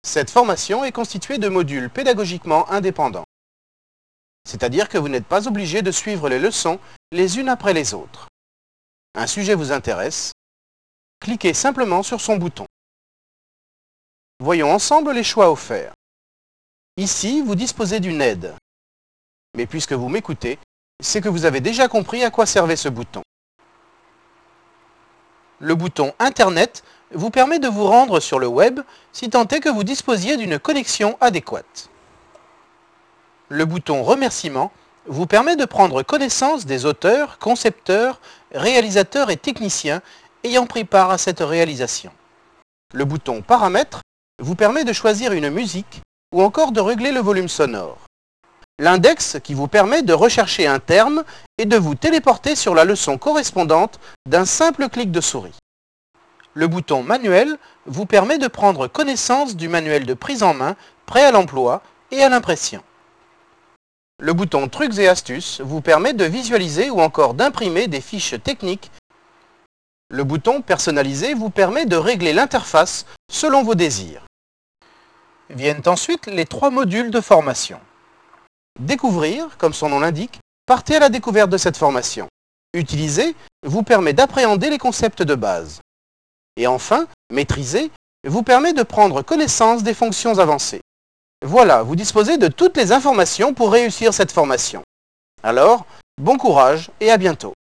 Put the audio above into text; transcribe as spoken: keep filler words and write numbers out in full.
Cette formation est constituée de modules pédagogiquement indépendants. C'est-à-dire que vous n'êtes pas obligé de suivre les leçons les unes après les autres. Un sujet vous intéresse, cliquez simplement sur son bouton. Voyons ensemble les choix offerts. Ici, vous disposez d'une aide. Mais puisque vous m'écoutez, c'est que vous avez déjà compris à quoi servait ce bouton. Le bouton Internet vous permet de vous rendre sur le web si tant est que vous disposiez d'une connexion adéquate. Le bouton Remerciements vous permet de prendre connaissance des auteurs, concepteurs, réalisateurs et techniciens ayant pris part à cette réalisation. Le bouton Paramètres vous permet de choisir une musique ou encore de régler le volume sonore. L'index qui vous permet de rechercher un terme et de vous téléporter sur la leçon correspondante d'un simple clic de souris. Le bouton Manuel vous permet de prendre connaissance du manuel de prise en main prêt à l'emploi et à l'impression. Le bouton Trucs et astuces vous permet de visualiser ou encore d'imprimer des fiches techniques. Le bouton Personnaliser vous permet de régler l'interface selon vos désirs. Viennent ensuite les trois modules de formation. Découvrir, comme son nom l'indique, partez à la découverte de cette formation. Utiliser vous permet d'appréhender les concepts de base. Et enfin, Maîtriser vous permet de prendre connaissance des fonctions avancées. Voilà, vous disposez de toutes les informations pour réussir cette formation. Alors, bon courage et à bientôt.